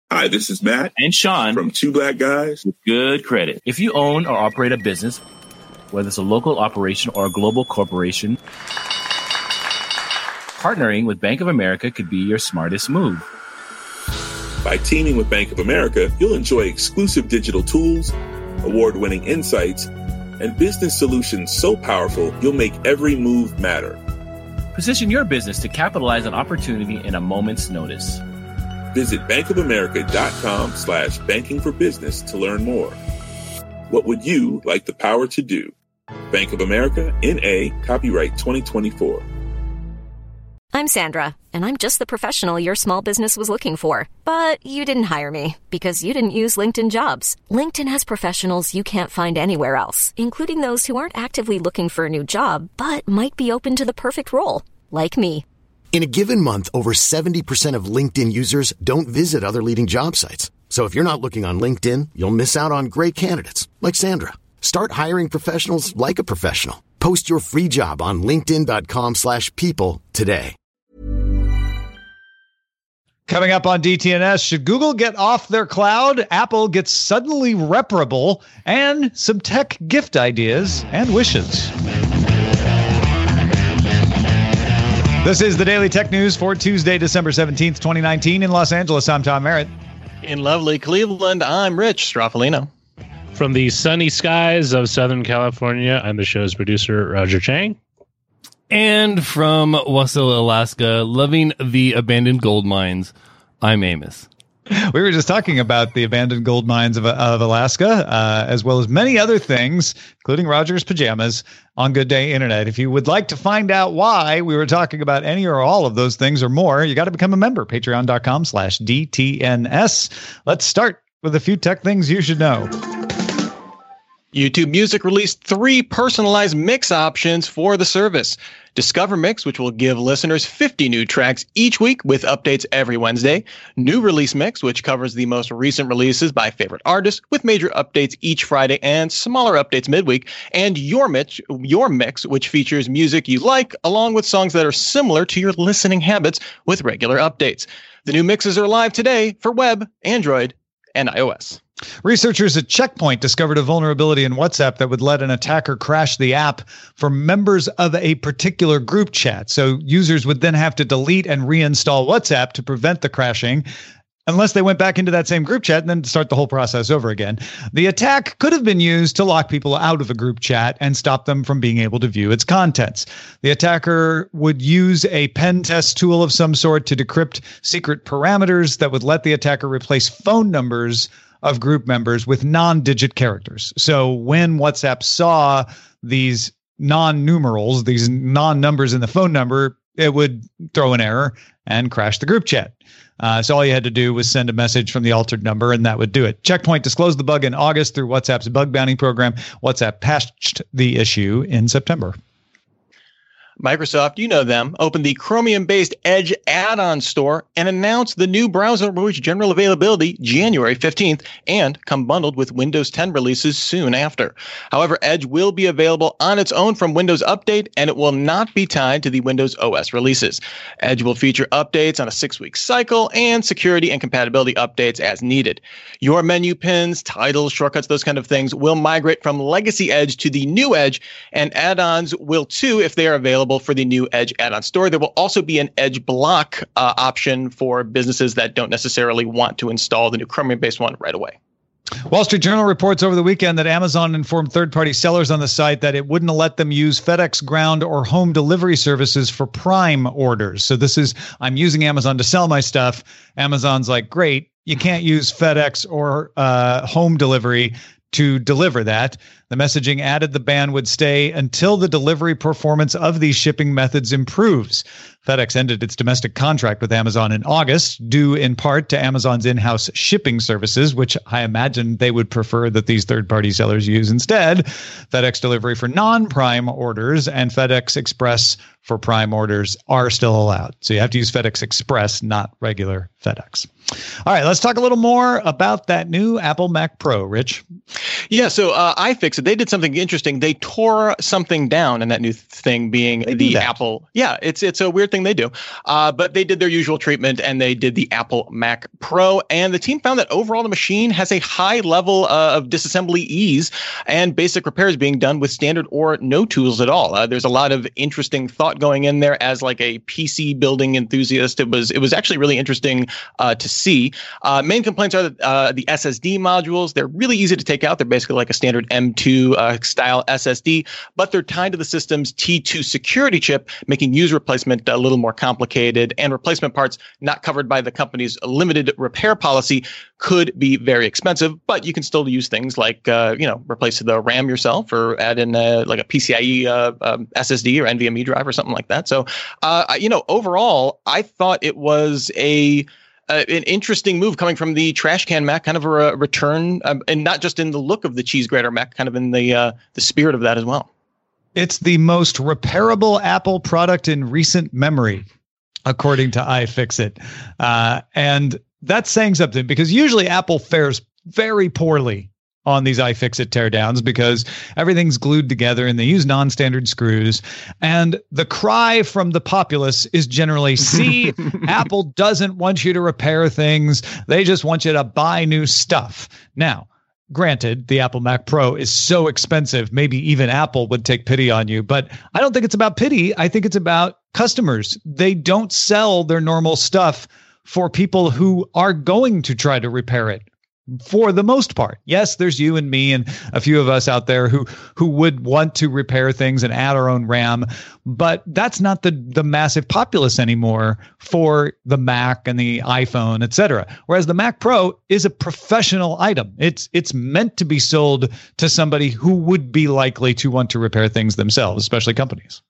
Hi, this is Matt and Sean from Two Black Guys with Good Credit. If you own or operate a business, whether it's a local operation or a global corporation, partnering with Bank of America could be your smartest move. By teaming with Bank of America, you'll enjoy exclusive digital tools, award-winning insights, and business solutions so powerful you'll make every move matter. Position your business to capitalize on opportunity in a moment's notice. Visit bankofamerica.com/banking for business to learn more. What would you like the power to do? Bank of America, N.A., copyright 2024. I'm Sandra, and I'm just the professional your small business was looking for. But you didn't hire me because you didn't use LinkedIn Jobs. LinkedIn has professionals you can't find anywhere else, including those who aren't actively looking for a new job, but might be open to the perfect role, like me. In a given month, over 70% of LinkedIn users don't visit other leading job sites. So if you're not looking on LinkedIn, you'll miss out on great candidates like Sandra. Start hiring professionals like a professional. Post your free job on linkedin.com/people today. Coming up on DTNS, should Google get off their cloud? Apple gets suddenly reparable, and some tech gift ideas and wishes. This is the Daily Tech News for Tuesday, December 17th, 2019. In Los Angeles, I'm Tom Merritt. In lovely Cleveland, I'm Rich Stroffolino. From the sunny skies of Southern California, I'm the show's producer, Roger Chang. And from Wasilla, Alaska, loving the abandoned gold mines, I'm Amos. We were just talking about the abandoned gold mines of Alaska, as well as many other things, including Roger's pajamas, on Good Day Internet. If you would like to find out why we were talking about any or all of those things or more, you got to become a member. Patreon.com/DTNS. Let's start with a few tech things you should know. YouTube Music released 3 personalized mix options for the service. Discover Mix, which will give listeners 50 new tracks each week with updates every Wednesday. New Release Mix, which covers the most recent releases by favorite artists with major updates each Friday and smaller updates midweek. And Your Mix, which features music you like along with songs that are similar to your listening habits with regular updates. The new mixes are live today for web, Android, and iOS. Researchers at Check Point discovered a vulnerability in WhatsApp that would let an attacker crash the app for members of a particular group chat. So users would then have to delete and reinstall WhatsApp to prevent the crashing, unless they went back into that same group chat and then start the whole process over again. The attack could have been used to lock people out of a group chat and stop them from being able to view its contents. The attacker would use a pen test tool of some sort to decrypt secret parameters that would let the attacker replace phone numbers of group members with non-digit characters. So when WhatsApp saw these non-numerals, these non-numbers in the phone number, it would throw an error and crash the group chat. So all you had to do was send a message from the altered number, and that would do it. Check Point disclosed the bug in August through WhatsApp's bug bounty program. WhatsApp patched the issue in September. Microsoft, you know them, opened the Chromium-based Edge add-on store and announced the new browser will reach general availability January 15th and come bundled with Windows 10 releases soon after. However, Edge will be available on its own from Windows Update, and it will not be tied to the Windows OS releases. Edge will feature updates on a 6-week cycle and security and compatibility updates as needed. Your menu pins, titles, shortcuts, those kind of things will migrate from legacy Edge to the new Edge, and add-ons will too if they are available for the new Edge add-on store. There will also be an Edge block option for businesses that don't necessarily want to install the new Chromium-based one right away. Wall Street Journal reports over the weekend that Amazon informed third-party sellers on the site that it wouldn't let them use FedEx Ground or home delivery services for Prime orders. So this is, I'm using Amazon to sell my stuff. Amazon's like, great, you can't use FedEx or home delivery to deliver that. The messaging added the ban would stay until the delivery performance of these shipping methods improves. FedEx ended its domestic contract with Amazon in August, due in part to Amazon's in-house shipping services, which I imagine they would prefer that these third-party sellers use instead. FedEx delivery for non-Prime orders and FedEx Express for Prime orders are still allowed. So you have to use FedEx Express, not regular FedEx. All right, let's talk a little more about that new Apple Mac Pro, Rich. Yeah, so iFixit, they did something interesting. They tore something down, and that new thing being the Apple. Yeah, it's a weird thing they do. But they did their usual treatment, and they did the Apple Mac Pro. And the team found that overall the machine has a high level of disassembly ease and basic repairs being done with standard or no tools at all. There's a lot of interesting thought going in there. As like a PC building enthusiast, it was actually really interesting to see. Main complaints are that the SSD modules, they're really easy to take out. They're basically like a standard M2 style SSD, but they're tied to the system's T2 security chip, making user replacement a little more complicated, and replacement parts not covered by the company's limited repair policy could be very expensive, but you can still use things like, replace the RAM yourself or add in like a PCIe SSD or NVMe drive or something like that. So, overall, I thought it was an interesting move coming from the trash can Mac, kind of a return, and not just in the look of the cheese grater Mac, kind of in the spirit of that as well. It's the most repairable Apple product in recent memory, according to iFixit. And that's saying something, because usually Apple fares very poorly on these iFixit teardowns because everything's glued together and they use non-standard screws. And the cry from the populace is generally, see, Apple doesn't want you to repair things. They just want you to buy new stuff. Now, granted, the Apple Mac Pro is so expensive, maybe even Apple would take pity on you. But I don't think it's about pity. I think it's about customers. They don't sell their normal stuff for people who are going to try to repair it. For the most part. Yes, there's you and me and a few of us out there who would want to repair things and add our own RAM, but that's not the massive populace anymore for the Mac and the iPhone, etc. Whereas the Mac Pro is a professional item. It's meant to be sold to somebody who would be likely to want to repair things themselves, especially companies.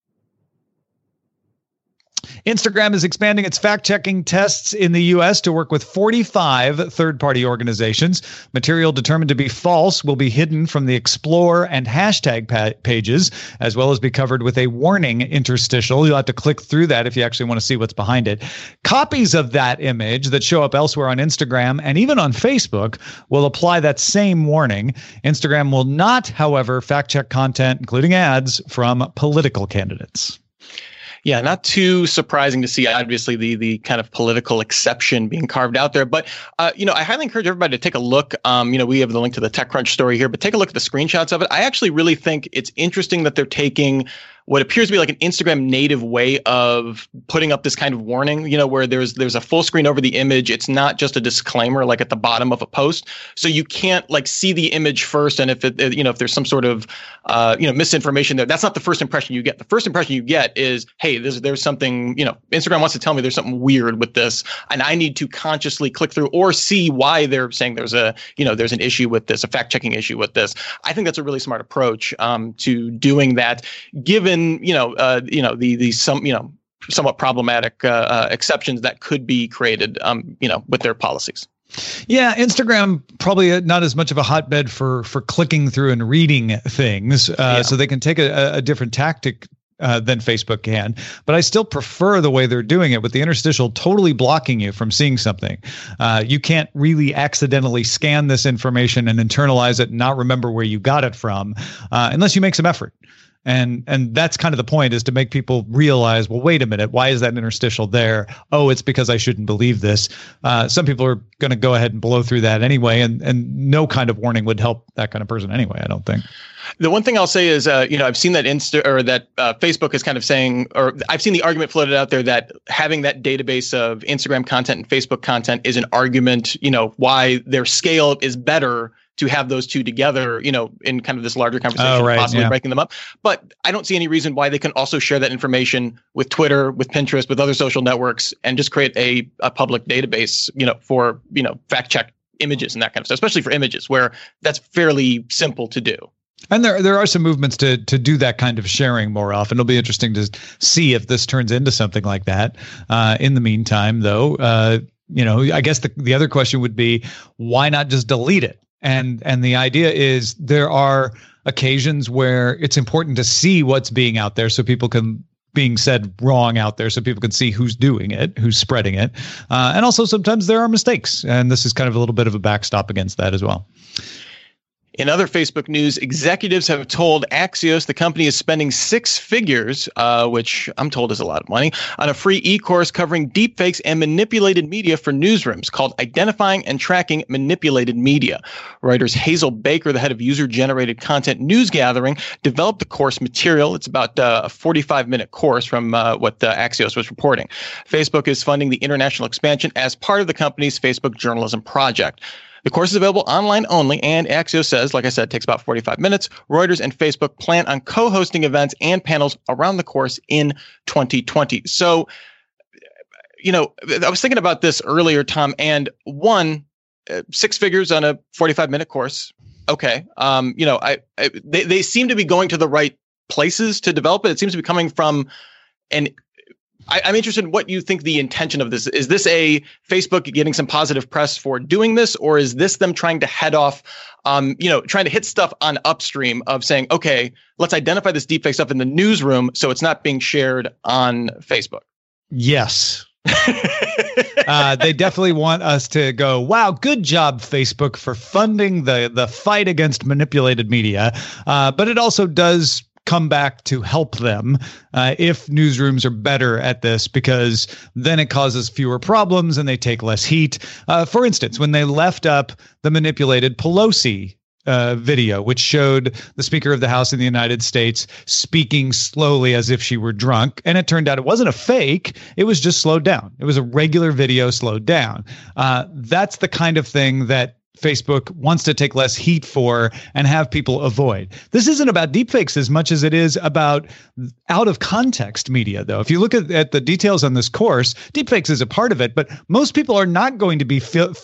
Instagram is expanding its fact-checking tests in the U.S. to work with 45 third-party organizations. Material determined to be false will be hidden from the Explore and hashtag pages, as well as be covered with a warning interstitial. You'll have to click through that if you actually want to see what's behind it. Copies of that image that show up elsewhere on Instagram and even on Facebook will apply that same warning. Instagram will not, however, fact-check content, including ads, from political candidates. Yeah, not too surprising to see, obviously, the kind of political exception being carved out there. But, I highly encourage everybody to take a look. We have the link to the TechCrunch story here, but take a look at the screenshots of it. I actually really think it's interesting that they're taking what appears to be like an Instagram native way of putting up this kind of warning, where there's a full screen over the image. It's not just a disclaimer like at the bottom of a post. So you can't like see the image first. And if if there's some sort of, misinformation there, that's not the first impression you get. The first impression you get is, hey, there's something, Instagram wants to tell me there's something weird with this. And I need to consciously click through or see why they're saying there's an issue with this, a fact checking issue with this. I think that's a really smart approach to doing that, given somewhat problematic exceptions that could be created, with their policies. Yeah, Instagram probably not as much of a hotbed for clicking through and reading things, so they can take a different tactic than Facebook can. But I still prefer the way they're doing it with the interstitial totally blocking you from seeing something. You can't really accidentally scan this information and internalize it and not remember where you got it from unless you make some effort. And that's kind of the point, is to make people realize, well, wait a minute, why is that interstitial there? Oh, it's because I shouldn't believe this. Some people are going to go ahead and blow through that anyway, and no kind of warning would help that kind of person anyway, I don't think. The one thing I'll say is, I've seen that Facebook is kind of saying, or I've seen the argument floated out there that having that database of Instagram content and Facebook content is an argument, why their scale is better to have those two together, in kind of this larger conversation, possibly breaking them up. But I don't see any reason why they can also share that information with Twitter, with Pinterest, with other social networks, and just create a public database, for, fact check images and that kind of stuff, especially for images where that's fairly simple to do. And there are some movements to do that kind of sharing more often. It'll be interesting to see if this turns into something like that. In the meantime, though, I guess the other question would be, why not just delete it? And the idea is there are occasions where it's important to see what's being out there so people can being said wrong out there so people can see who's doing it, who's spreading it. And also sometimes there are mistakes. And this is kind of a little bit of a backstop against that as well. In other Facebook news, executives have told Axios the company is spending six figures, which I'm told is a lot of money, on a free e-course covering deepfakes and manipulated media for newsrooms called Identifying and Tracking Manipulated Media. Reuters' Hazel Baker, the head of user-generated content news gathering, developed the course material. It's about a 45-minute course from what Axios was reporting. Facebook is funding the international expansion as part of the company's Facebook journalism project. The course is available online only, and Axios says, like I said, it takes about 45 minutes. Reuters and Facebook plan on co-hosting events and panels around the course in 2020. So, I was thinking about this earlier, Tom, and six figures on a 45-minute course. Okay. They seem to be going to the right places to develop it. It seems to be coming from I'm interested in what you think the intention of this is. Is this a Facebook getting some positive press for doing this, or is this them trying to head off, trying to hit stuff on upstream of saying, okay, let's identify this deepfake stuff in the newsroom so it's not being shared on Facebook? Yes. They definitely want us to go, wow, good job, Facebook, for funding the fight against manipulated media. But it also does come back to help them if newsrooms are better at this, because then it causes fewer problems and they take less heat. For instance, when they left up the manipulated Pelosi video, which showed the Speaker of the House in the United States speaking slowly as if she were drunk. And it turned out it wasn't a fake. It was just slowed down. It was a regular video slowed down. That's the kind of thing that Facebook wants to take less heat for and have people avoid. This isn't about deepfakes as much as it is about out of context media, though. If you look at the details on this course, deepfakes is a part of it, but most people are not going to be fooled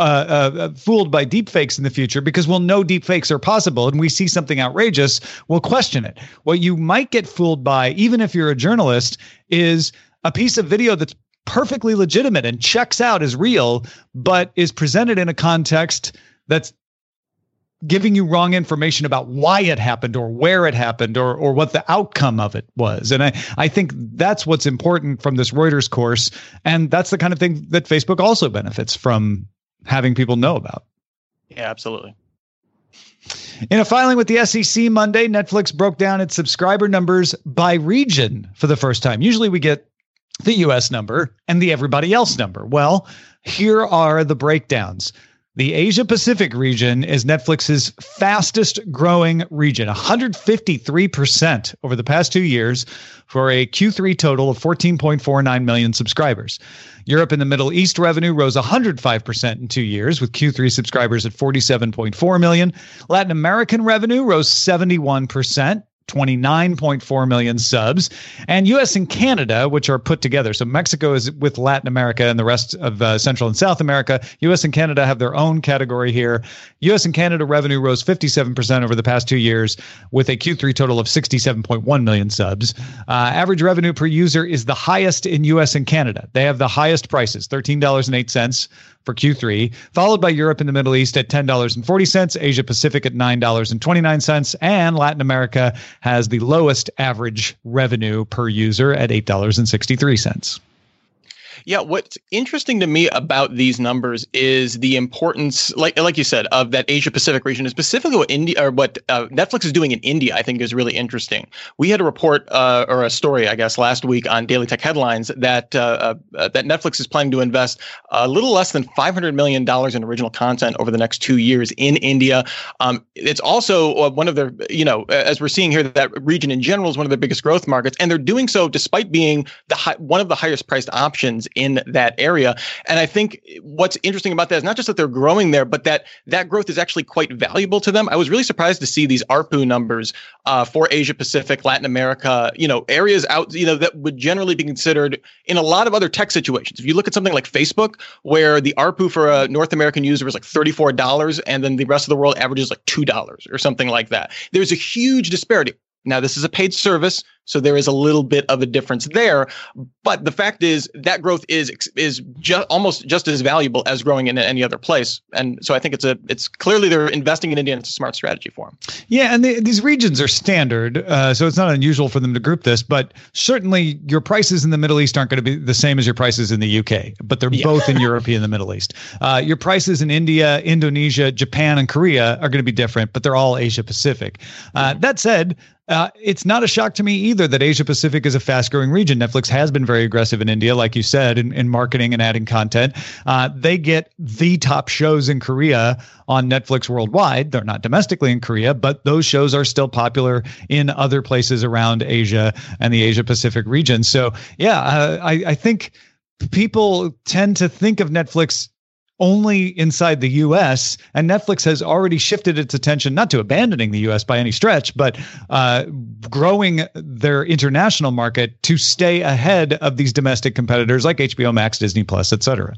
by deepfakes in the future, because we'll know deepfakes are possible, and we see something outrageous, we'll question it. What you might get fooled by, even if you're a journalist, is a piece of video that's perfectly legitimate and checks out as real, but is presented in a context that's giving you wrong information about why it happened or where it happened or what the outcome of it was. And I think that's what's important from this Reuters course. And that's the kind of thing that Facebook also benefits from having people know about. Yeah, absolutely. In a filing with the SEC Monday, Netflix broke down its subscriber numbers by region for the first time. Usually we get the US number and the everybody else number. Well, here are the breakdowns. The Asia Pacific region is Netflix's fastest growing region, 153% over the past 2 years, for a Q3 total of 14.49 million subscribers. Europe and the Middle East revenue rose 105% in 2 years, with Q3 subscribers at 47.4 million. Latin American revenue rose 71%. 29.4 million subs, and U.S. and Canada, which are put together. So Mexico is with Latin America and the rest of Central and South America. U.S. and Canada have their own category here. U.S. and Canada revenue rose 57% over the past 2 years, with a Q3 total of 67.1 million subs. Average revenue per user is the highest in U.S. and Canada. They have the highest prices, $13.08 for Q3, followed by Europe and the Middle East at $10.40, Asia Pacific at $9.29, and Latin America has the lowest average revenue per user at $8.63. Yeah, what's interesting to me about these numbers is the importance, like you said, of that Asia Pacific region, and specifically what Netflix is doing in India. I think is really interesting. We had a report or a story, I guess, last week on Daily Tech Headlines that Netflix is planning to invest a little less than $500 million in original content over the next 2 years in India. It's also one of their, as we're seeing here, that region in general is one of their biggest growth markets, and they're doing so despite being one of the highest priced options in that area. And I think what's interesting about that is not just that they're growing there, but that growth is actually quite valuable to them. I was really surprised to see these ARPU numbers for Asia Pacific, Latin America, areas out, that would generally be considered in a lot of other tech situations. If you look at something like Facebook, where the ARPU for a North American user is like $34, and then the rest of the world averages like $2 or something like that. There's a huge disparity. Now, this is a paid service, So there is a little bit of a difference there. But the fact is that growth is almost just as valuable as growing in any other place. And so I think it's clearly they're investing in India, and it's a smart strategy for them. Yeah, and these regions are standard, so it's not unusual for them to group this. But certainly your prices in the Middle East aren't going to be the same as your prices in the UK, but they're both in Europe and the Middle East. Your prices in India, Indonesia, Japan, and Korea are going to be different, but they're all Asia Pacific. That said, it's not a shock to me either that Asia Pacific is a fast growing region. Netflix has been very aggressive in India, like you said, in marketing and adding content. They get the top shows in Korea on Netflix worldwide. They're not domestically in Korea, but those shows are still popular in other places around Asia and the Asia Pacific region. So, yeah, I think people tend to think of Netflix only inside the U.S., and Netflix has already shifted its attention, not to abandoning the U.S. by any stretch, but growing their international market to stay ahead of these domestic competitors like HBO Max, Disney Plus, et cetera.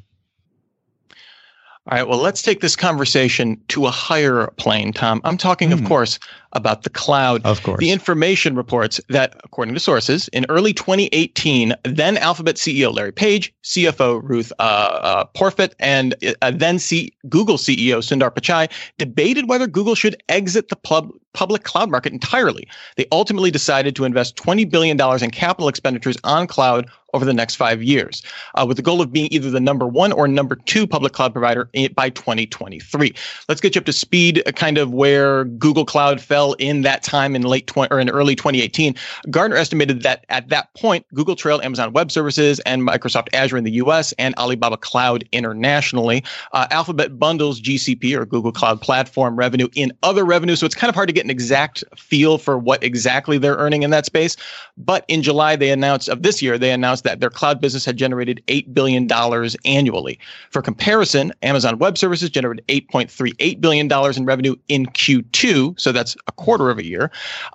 All right, well, let's take this conversation to a higher plane, Tom. I'm talking, of course, about the cloud. Of course. The information reports that, according to sources, in early 2018, then Alphabet CEO Larry Page, CFO Ruth Porfit, and then Google CEO Sundar Pichai debated whether Google should exit the public cloud market entirely. They ultimately decided to invest $20 billion in capital expenditures on cloud over the next 5 years, with the goal of being either the number one or number two public cloud provider by 2023. Let's get you up to speed, kind of where Google Cloud fell in that time in early 2018. Gartner estimated that at that point, Google trailed Amazon Web Services and Microsoft Azure in the U.S. and Alibaba Cloud internationally. Alphabet bundles GCP or Google Cloud Platform revenue in other revenue, so it's kind of hard to get an exact feel for what exactly they're earning in that space. But in July, they announced that their cloud business had generated $8 billion annually. For comparison, Amazon Web Services generated $8.38 billion in revenue in Q2, so that's a quarter of a year,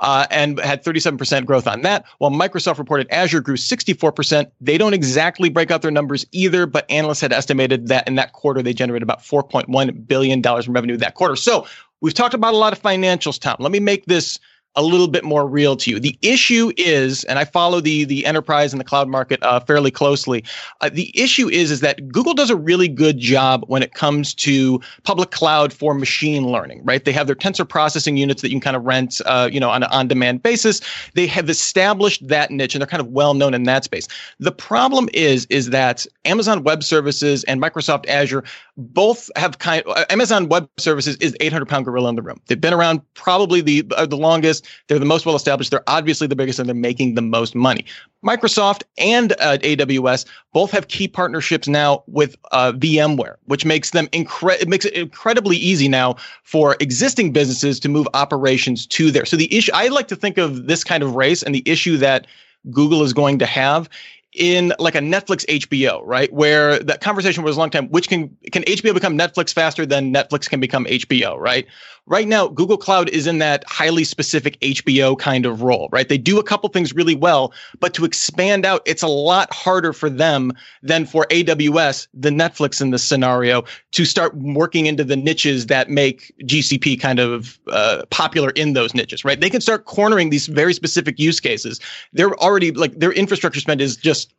and had 37% growth on that, while Microsoft reported Azure grew 64%. They don't exactly break out their numbers either, but analysts had estimated that in that quarter, they generated about $4.1 billion in revenue that quarter. So we've talked about a lot of financials, Tom. Let me make this a little bit more real to you. The issue is, and I follow the enterprise and the cloud market fairly closely. The issue is that Google does a really good job when it comes to public cloud for machine learning, right? They have their tensor processing units that you can kind of rent, on an on-demand basis. They have established that niche, and they're kind of well known in that space. The problem is that Amazon Web Services and Microsoft Azure both have Amazon Web Services is the 800-pound gorilla in the room. They've been around probably the longest. They're the most well established. They're obviously the biggest, and they're making the most money. Microsoft and AWS both have key partnerships now with VMware, which makes them it incredibly easy now for existing businesses to move operations to there. So the issue, I like to think of this kind of race and the issue that Google is going to have in like a Netflix HBO, right? Where that conversation was a long time, which can HBO become Netflix faster than Netflix can become HBO, right? Right now, Google Cloud is in that highly specific HBO kind of role, right? They do a couple things really well, but to expand out, it's a lot harder for them than for AWS, the Netflix in this scenario, to start working into the niches that make GCP kind of popular in those niches, right? They can start cornering these very specific use cases. They're already their infrastructure spend is just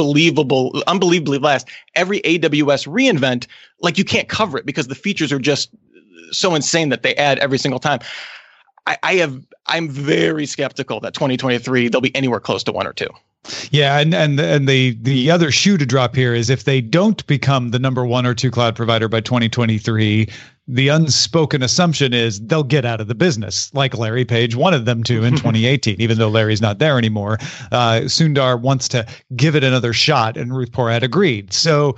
unbelievably vast. Every AWS reInvent, you can't cover it because the features are just so insane that they add every single time. I'm very skeptical that 2023 they'll be anywhere close to one or two. Yeah, and the other shoe to drop here is if they don't become the number one or two cloud provider by 2023, the unspoken assumption is they'll get out of the business, like Larry Page wanted them to in 2018, even though Larry's not there anymore. Sundar wants to give it another shot, and Ruth Porat agreed. So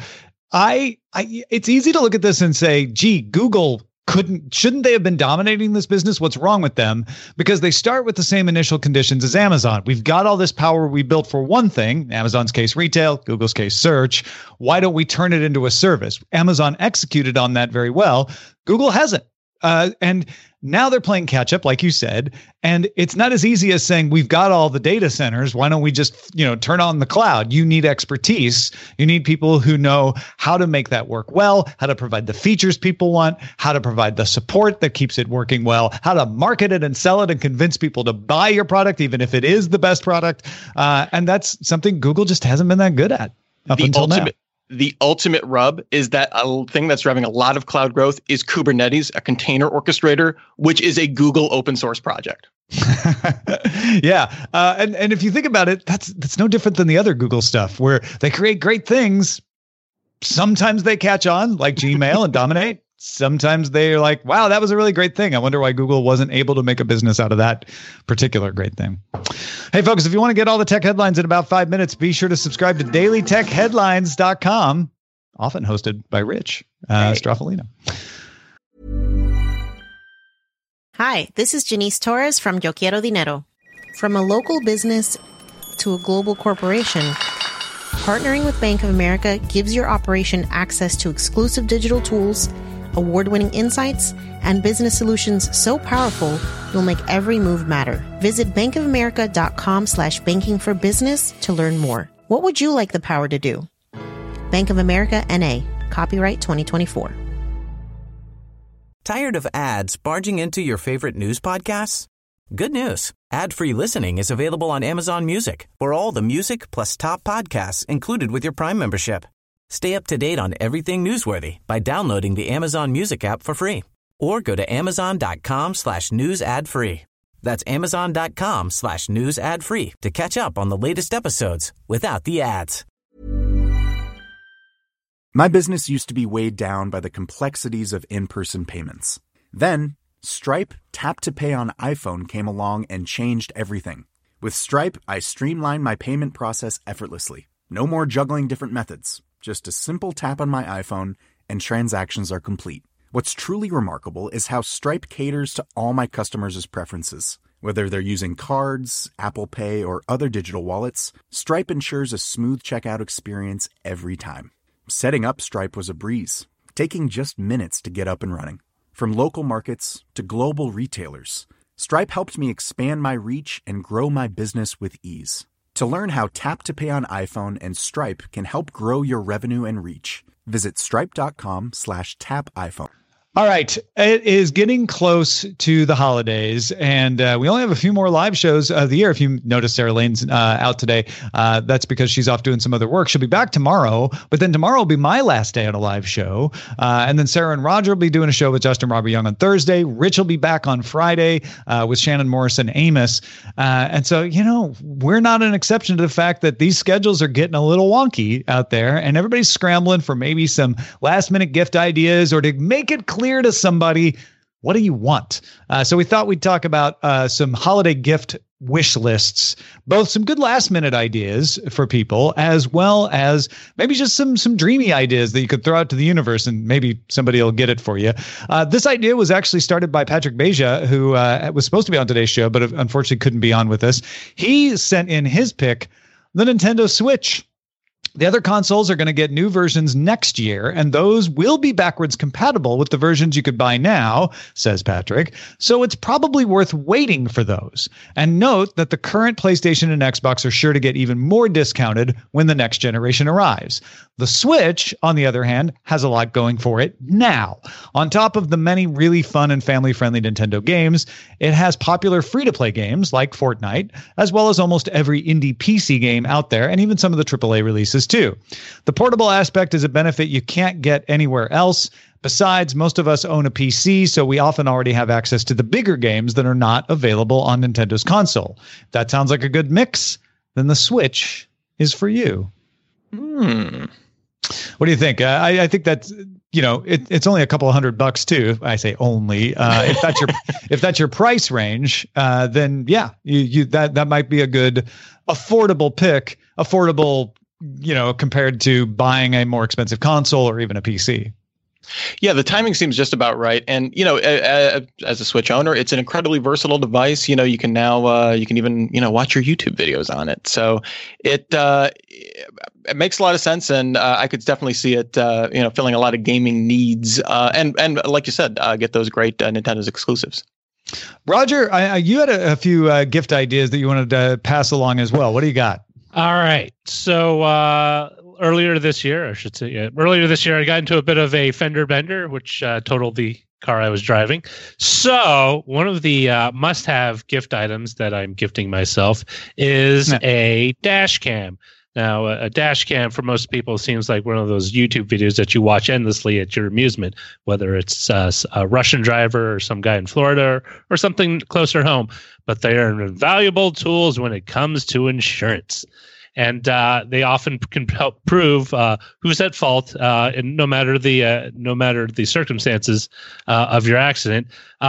it's easy to look at this and say, gee, Google shouldn't they have been dominating this business? What's wrong with them? Because they start with the same initial conditions as Amazon. We've got all this power we built for one thing, Amazon's case retail, Google's case search. Why don't we turn it into a service? Amazon executed on that very well. Google hasn't. And now they're playing catch up, like you said, and it's not as easy as saying we've got all the data centers. Why don't we just, turn on the cloud? You need expertise. You need people who know how to make that work well, how to provide the features people want, how to provide the support that keeps it working well, how to market it and sell it and convince people to buy your product, even if it is the best product. And that's something Google just hasn't been that good at up until now. The ultimate rub is that a thing that's driving a lot of cloud growth is Kubernetes, a container orchestrator, which is a Google open source project. Yeah. And if you think about it, that's no different than the other Google stuff where they create great things. Sometimes they catch on like Gmail and dominate. Sometimes they're like, wow, that was a really great thing. I wonder why Google wasn't able to make a business out of that particular great thing. Hey, folks, if you want to get all the tech headlines in about 5 minutes, be sure to subscribe to dailytechheadlines.com, often hosted by Rich Straffolino. Hi, this is Janice Torres from Yo Quiero Dinero. From a local business to a global corporation, partnering with Bank of America gives your operation access to exclusive digital tools, award-winning insights, and business solutions so powerful, you'll make every move matter. Visit bankofamerica.com/banking for business to learn more. What would you like the power to do? Bank of America, N.A. Copyright 2024. Tired of ads barging into your favorite news podcasts? Good news. Ad-free listening is available on Amazon Music for all the music plus top podcasts included with your Prime membership. Stay up to date on everything newsworthy by downloading the Amazon Music app for free or go to amazon.com/news ad free. That's amazon.com/news ad free to catch up on the latest episodes without the ads. My business used to be weighed down by the complexities of in-person payments. Then, Stripe Tap to Pay on iPhone came along and changed everything. With Stripe, I streamlined my payment process effortlessly. No more juggling different methods. Just a simple tap on my iPhone and transactions are complete. What's truly remarkable is how Stripe caters to all my customers' preferences. Whether they're using cards, Apple Pay, or other digital wallets, Stripe ensures a smooth checkout experience every time. Setting up Stripe was a breeze, taking just minutes to get up and running. From local markets to global retailers, Stripe helped me expand my reach and grow my business with ease. To learn how Tap to Pay on iPhone and Stripe can help grow your revenue and reach, visit stripe.com/tapiphone. All right. It is getting close to the holidays, and we only have a few more live shows of the year. If you notice, Sarah Lane's out today. That's because she's off doing some other work. She'll be back tomorrow, but then tomorrow will be my last day on a live show. And then Sarah and Roger will be doing a show with Justin Robert Young on Thursday. Rich will be back on Friday with Shannon Morris and Amos. And so, we're not an exception to the fact that these schedules are getting a little wonky out there, and everybody's scrambling for maybe some last-minute gift ideas or to make it clear to somebody, what do you want? So we thought we'd talk about some holiday gift wish lists, both some good last minute ideas for people, as well as maybe just some dreamy ideas that you could throw out to the universe and maybe somebody will get it for you. This idea was actually started by Patrick Beja, who was supposed to be on today's show, but unfortunately couldn't be on with us. He sent in his pick, the Nintendo Switch. The other consoles are going to get new versions next year, and those will be backwards compatible with the versions you could buy now, says Patrick. So it's probably worth waiting for those. And note that the current PlayStation and Xbox are sure to get even more discounted when the next generation arrives. The Switch, on the other hand, has a lot going for it now. On top of the many really fun and family-friendly Nintendo games, it has popular free-to-play games like Fortnite, as well as almost every indie PC game out there, and even some of the AAA releases too. The portable aspect is a benefit you can't get anywhere else. Besides, most of us own a PC, so we often already have access to the bigger games that are not available on Nintendo's console. If that sounds like a good mix, then the Switch is for you. What do you think? I think that's, it's only a couple of $100 too. I say only. If that's your price range, then yeah, that might be a good affordable pick. Affordable, compared to buying a more expensive console or even a PC. Yeah, the timing seems just about right. And, as a Switch owner, it's an incredibly versatile device. You can now, you can even, watch your YouTube videos on it. So it makes a lot of sense. And I could definitely see it, filling a lot of gaming needs. And like you said, get those great Nintendo's exclusives. Roger, you had a few gift ideas that you wanted to pass along as well. What do you got? All right. So earlier this year, I got into a bit of a fender bender, which totaled the car I was driving. So one of the must-have gift items that I'm gifting myself is a dash cam. Now, a dash cam for most people seems like one of those YouTube videos that you watch endlessly at your amusement, whether it's a Russian driver or some guy in Florida or something closer home. But they are invaluable tools when it comes to insurance. And they often can help prove who's at fault, and no matter the circumstances of your accident.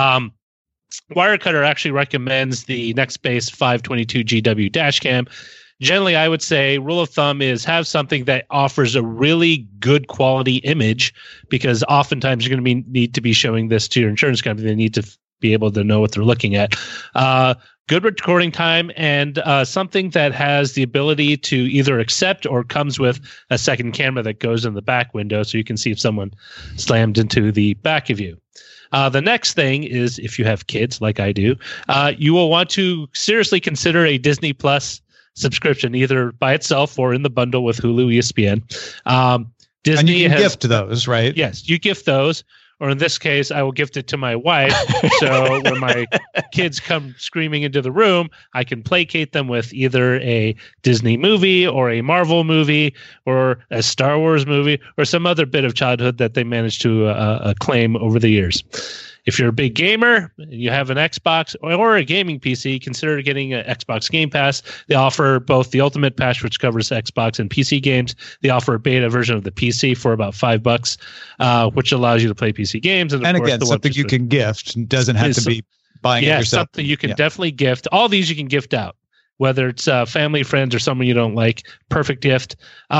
Wirecutter actually recommends the Nextbase 522 GW dash cam. Generally, I would say rule of thumb is have something that offers a really good quality image, because oftentimes you're going to need to be showing this to your insurance company. They need to be able to know what they're looking at. Good recording time, and something that has the ability to either accept or comes with a second camera that goes in the back window, so you can see if someone slammed into the back of you. The next thing is, if you have kids like I do, you will want to seriously consider a Disney Plus subscription, either by itself or in the bundle with Hulu, ESPN. Disney and you can gift those, right? Yes, you gift those. Or in this case, I will gift it to my wife. So when my kids come screaming into the room, I can placate them with either a Disney movie or a Marvel movie or a Star Wars movie or some other bit of childhood that they managed to acclaim over the years. If you're a big gamer and you have an Xbox or a gaming PC, consider getting an Xbox Game Pass. They offer both the Ultimate Pass, which covers Xbox and PC games. They offer a beta version of the PC for about $5, which allows you to play PC games. And of course, again, something you can gift. Doesn't have to be buying it yourself. Something you can definitely gift. All these you can gift out, whether it's family, friends, or someone you don't like. Perfect gift.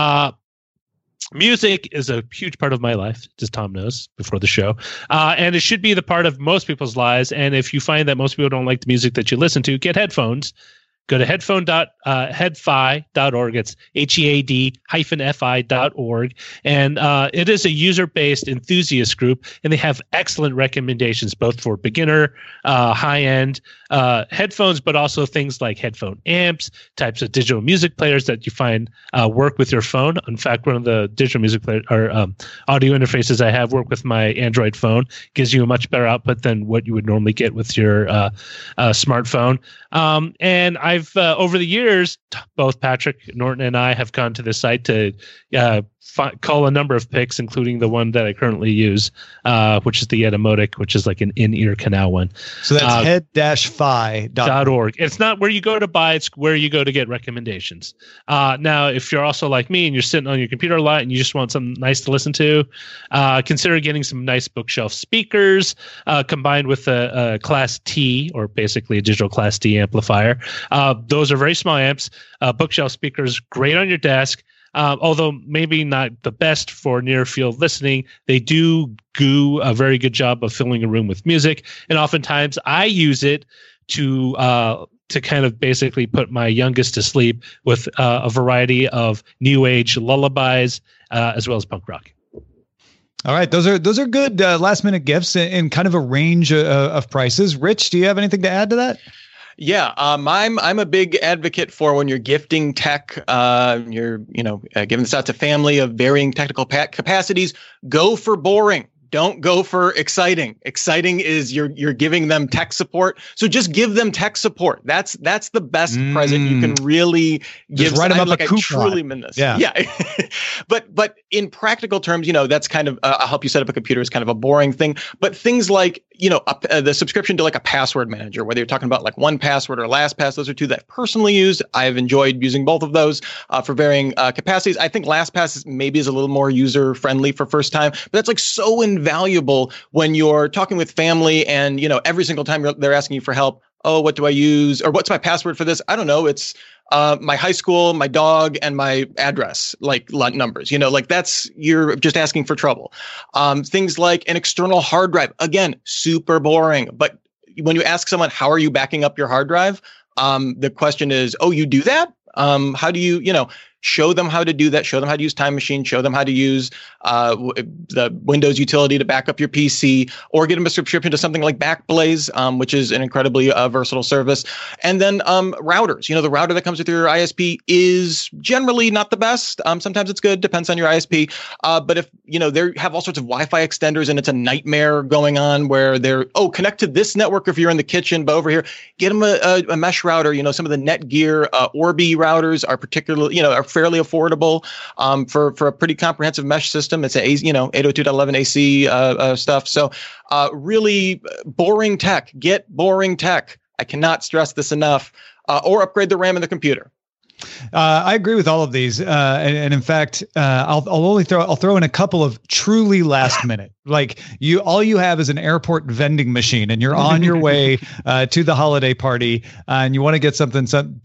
Music is a huge part of my life, as Tom knows before the show. And it should be the part of most people's lives. And if you find that most people don't like the music that you listen to, get headphones. Go to headfi.org. It's HEAD-FI.org. And it is a user-based enthusiast group, and they have excellent recommendations, both for beginner, high-end headphones, but also things like headphone amps, types of digital music players that you find work with your phone. In fact, one of the digital music player or audio interfaces I have work with my Android phone, gives you a much better output than what you would normally get with your smartphone. And I've over the years, both Patrick Norton and I have gone to the site to call a number of picks, including the one that I currently use, which is the Etymotic, which is like an in-ear canal one. So that's head-fi.org. It's not where you go to buy, it's where you go to get recommendations. Now, if you're also like me and you're sitting on your computer a lot and you just want something nice to listen to, consider getting some nice bookshelf speakers combined with a Class T, or basically a digital Class D amplifier. Those are very small amps. Bookshelf speakers, great on your desk. Although maybe not the best for near field listening, they do a very good job of filling a room with music. And oftentimes I use it to kind of basically put my youngest to sleep with a variety of new age lullabies, as well as punk rock. All right. Those are good last minute gifts in kind of a range of prices. Rich, do you have anything to add to that? Yeah, I'm a big advocate for when you're gifting tech, you're giving this out to family of varying technical capacities. Go for boring. Don't go for exciting. Exciting is you're giving them tech support. So just give them tech support. That's the best present you can really give. Just write them up like a I coupon. truly mean this. Yeah. But in practical terms, that's kind of I'll help you set up a computer is kind of a boring thing. But things like the subscription to like a password manager, whether you're talking about like 1Password or LastPass, those are two that I've personally used. I've enjoyed using both of those for varying capacities. I think LastPass maybe is a little more user friendly for first time, but that's like so invaluable when you're talking with family and every single time they're asking you for help. oh, what do I use? Or what's my password for this? I don't know. It's my high school, my dog, and my address, like numbers, like you're just asking for trouble. Things like an external hard drive, again, super boring. But when you ask someone, how are you backing up your hard drive? The question is, oh, you do that? How do you, show them how to do that, show them how to use Time Machine, show them how to use the Windows utility to back up your PC, or get them a subscription to something like Backblaze, which is an incredibly versatile service. And then routers, the router that comes with your ISP is generally not the best. Sometimes it's good, depends on your ISP. But if, they have all sorts of Wi-Fi extenders and it's a nightmare going on where they're, connect to this network if you're in the kitchen, but over here, get them a mesh router. Some of the Netgear Orbi routers are particularly, are fairly affordable for a pretty comprehensive mesh system. It's a 802.11 AC stuff. So really boring tech. Get boring tech. I cannot stress this enough. Or upgrade the RAM in the computer. I agree with all of these, and in fact, I'll throw in a couple of truly last minute. Like all you have is an airport vending machine, and you're on your way to the holiday party, and you want to get something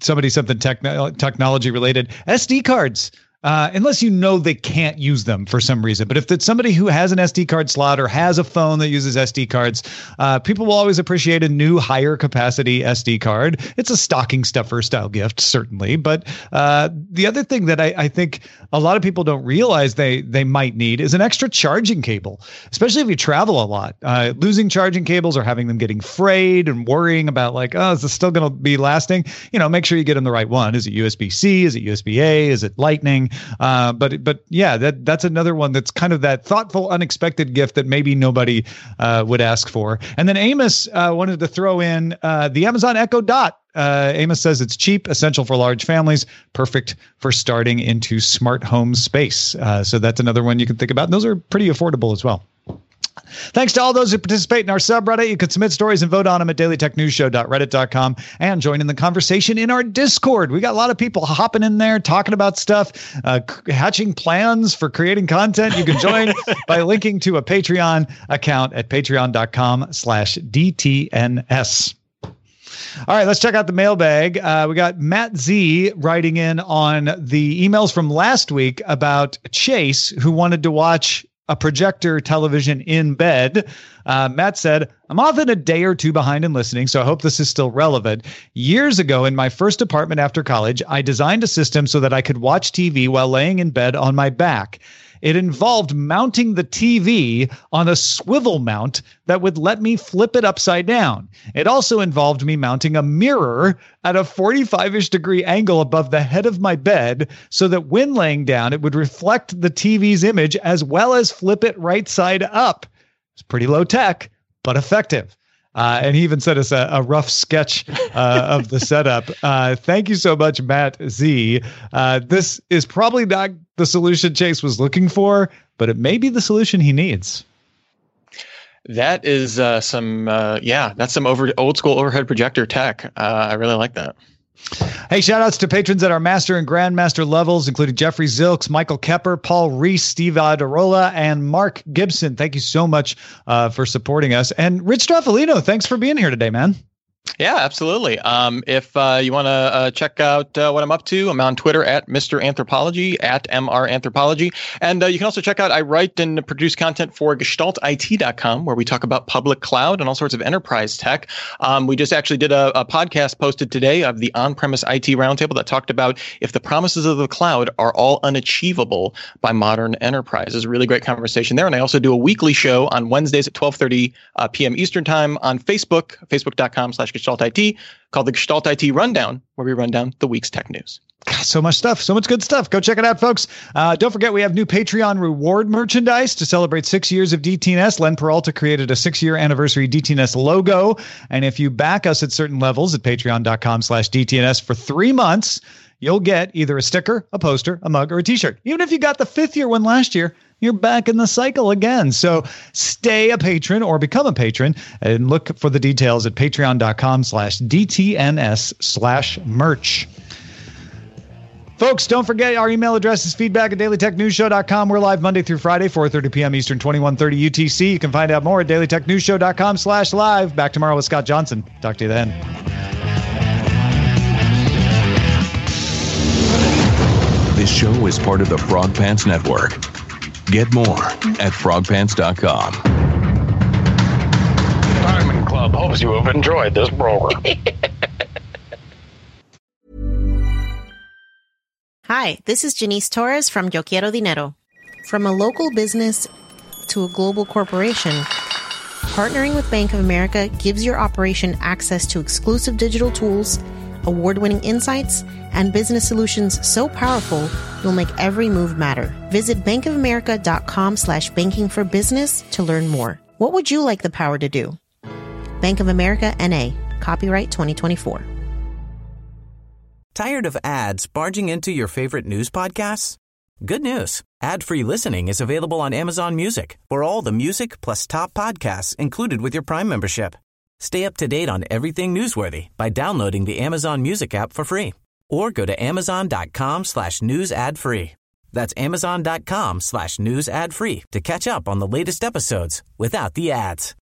technology related. SD cards. Unless they can't use them for some reason. But if it's somebody who has an SD card slot or has a phone that uses SD cards, people will always appreciate a new higher capacity SD card. It's a stocking stuffer style gift, certainly. But the other thing that I think a lot of people don't realize they might need is an extra charging cable, especially if you travel a lot. Losing charging cables or having them getting frayed and worrying about is this still going to be lasting? Make sure you get them the right one. Is it USB-C? Is it USB-A? Is it Lightning? But yeah, that's another one that's kind of that thoughtful, unexpected gift that maybe nobody would ask for. And then Amos wanted to throw in the Amazon Echo Dot. Amos says it's cheap, essential for large families, perfect for starting into smart home space. So that's another one you can think about. And those are pretty affordable as well. Thanks to all those who participate in our subreddit. You can submit stories and vote on them at dailytechnewsshow.reddit.com and join in the conversation in our Discord. We got a lot of people hopping in there, talking about stuff, hatching plans for creating content. You can join by linking to a Patreon account at patreon.com/DTNS. All right, let's check out the mailbag. We got Matt Z writing in on the emails from last week about Chase, who wanted to watch a projector television in bed. Matt said, I'm often a day or two behind in listening, so I hope this is still relevant. Years ago, in my first apartment after college, I designed a system so that I could watch TV while laying in bed on my back. It involved mounting the TV on a swivel mount that would let me flip it upside down. It also involved me mounting a mirror at a 45-ish degree angle above the head of my bed so that when laying down, it would reflect the TV's image as well as flip it right side up. It's pretty low tech, but effective. And he even sent us a rough sketch of the setup. Thank you so much, Matt Z. This is probably not the solution Chase was looking for, but it may be the solution he needs. That is that's some old school overhead projector tech. I really like that. Hey, shout outs to patrons at our master and grandmaster levels, including Jeffrey Zilks, Michael Kepper, Paul Reese, Steve Adarola, and Mark Gibson. Thank you so much for supporting us. And Rich Straffolino, thanks for being here today, man. Yeah, absolutely. If you want to check out what I'm up to, I'm on Twitter at Mr. Anthropology, at MR Anthropology. And you can also check out, I write and produce content for GestaltIT.com, where we talk about public cloud and all sorts of enterprise tech. We just actually did a podcast posted today of the on-premise IT roundtable that talked about if the promises of the cloud are all unachievable by modern enterprises. A really great conversation there. And I also do a weekly show on Wednesdays at 12:30 p.m. Eastern time on Facebook, facebook.com/GestaltIT, called the Gestalt IT Rundown, where we run down the week's tech news. God, so much stuff, so much good stuff. Go check it out, folks. Don't forget, we have new Patreon reward merchandise to celebrate 6 years of DTNS. Len Peralta created a 6-year anniversary DTNS logo. And if you back us at certain levels at patreon.com/DTNS for 3 months, you'll get either a sticker, a poster, a mug, or a t-shirt. Even if you got the 5th year one last year, you're back in the cycle again. So stay a patron or become a patron and look for the details at patreon.com/DTNS/merch. Folks, don't forget our email address is feedback@dailytechnewsshow.com. We're live Monday through Friday, 4:30 p.m. Eastern, 21:30 UTC. You can find out more at dailytechnewsshow.com/live. Back tomorrow with Scott Johnson. Talk to you then. This show is part of the Frog Pants Network. Get more at frogpants.com. Diamond Club hopes you have enjoyed this program. Hi, this is Janice Torres from Yo Quiero Dinero. From a local business to a global corporation, partnering with Bank of America gives your operation access to exclusive digital tools, award-winning insights, and business solutions so powerful you'll make every move matter. Visit bankofamerica.com/banking for business to learn more. What would you like the power to do? Bank of America, N.A. Copyright 2024. Tired of ads barging into your favorite news podcasts? Good news. Ad-free listening is available on Amazon Music for all the music plus top podcasts included with your Prime membership. Stay up to date on everything newsworthy by downloading the Amazon Music app for free or go to amazon.com/news ad free. That's amazon.com/news ad free to catch up on the latest episodes without the ads.